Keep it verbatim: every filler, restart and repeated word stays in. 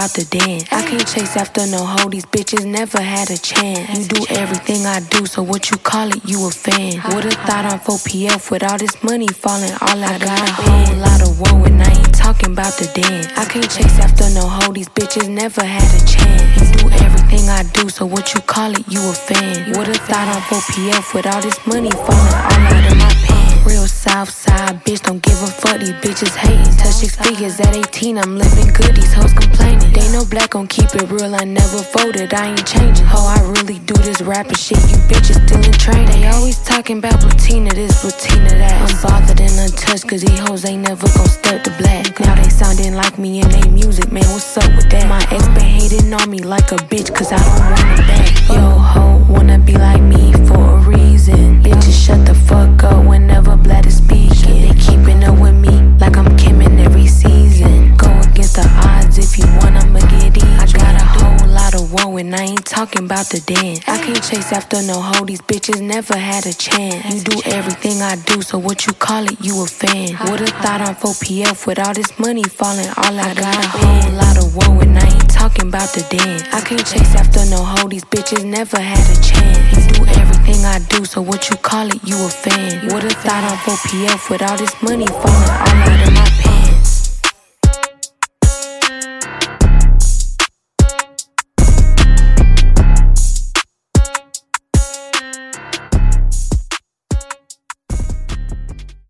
about the dance. I can't chase after no hoe, these bitches never had a chance. You do everything I do, so what you call it, you a fan. Would've thought I'm four P F with all this money falling all out of my hand. I got a whole lot of woe and I ain't talking about the dance. I can't chase after no hoe, these bitches never had a chance. You do everything I do, so what you call it, you a fan. Would've thought I'm four P F with all this money falling all out of my pants. Real south side bitch, don't give a fuck, these bitches hating. Touch six figures at eighteen, I'm living good, these hoes complaining. They know black gon' keep it real, I never voted, I ain't changing. Ho, I really do this rapping shit, you bitches still in training. They always talking about Platina this, Platina that. I'm bothered and untouched, cause these hoes ain't never gon' step the black. Now they sounding like me in they music, man, what's up with that? My ex been hating on me like a bitch, cause I don't want it back. Yo, ho, wanna be like me for a reason. Bitches shut the fuck up whenever Black is speaking. They keeping up with me like I'm Kim in every season. Go against the odds, if you want, I'ma get each. I got a whole lot of woe and I ain't talking about the dance. I can't chase after no hoe, these bitches never had a chance. You do everything I do, so what you call it, you a fan. Would've thought I'm four P F with all this money falling all out of my hand. I got a whole lot of woe and I ain't talking about the dance. I can't chase after no hoe, these bitches never had a chance. You do everything I do, so what you call it, you a fan. Would've thought I'm four P F with all this money falling all out of my pants.